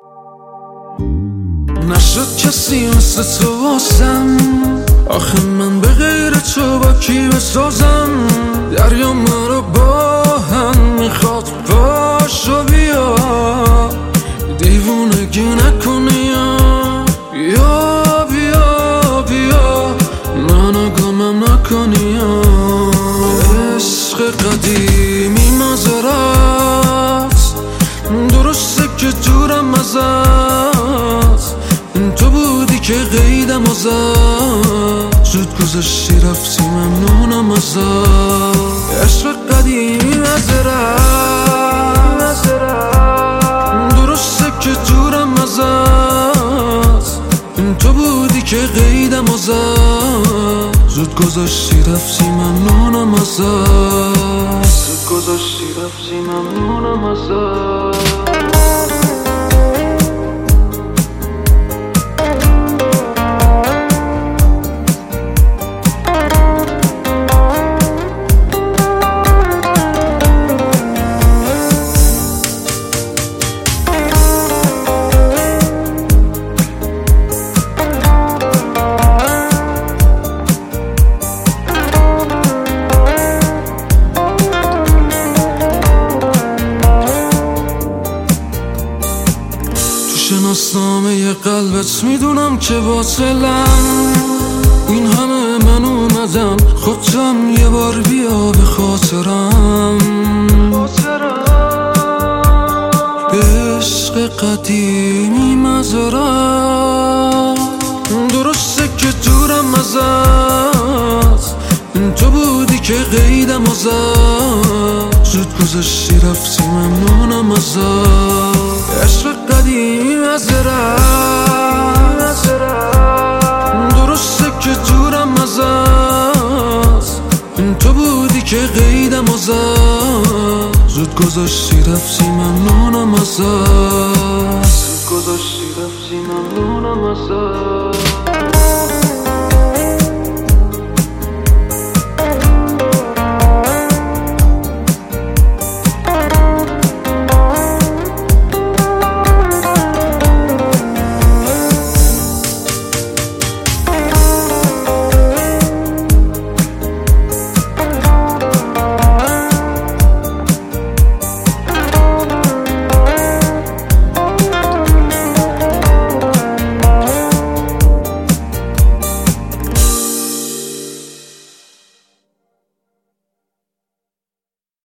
نشد کسی مثل تو واسم، آخه من به غیر تو با کی بسازم؟ دریا مرا با هم میخواد، پاشو بیا دیوونگی نکنی یا بیا بیا منو گمم نکنی. عشق قدیمی مزارت، درسته که دورم ازت، این تو بودی که قیدم ازت، زود گذاشتی رفتی ممنونم ازت. عشق قدیمی مزارت، درسته که دورم ازت، این تو بودی که قیدم ازت، زود گذاشتی رفتی ممنونم ازت، زود گذاشتی رفتی ممنونم ازت. شناسنامه قلبت میدونم که باطلم، این همه من اومدم خودم یه بار بیا به خاطرم. عشق قدیمی مزارت، درسته که دورم ازت، این تو بودی که قیدم ازت، زود گذاشتی رفتی ممنونم ازت. عشق قدیمی مزارت، درسته که دورم ازت، این تو بودی که قیدم ازت، زود گذاشتی رفتی ممنونم ازت، زود گذاشتی رفتی ممنونم ازت.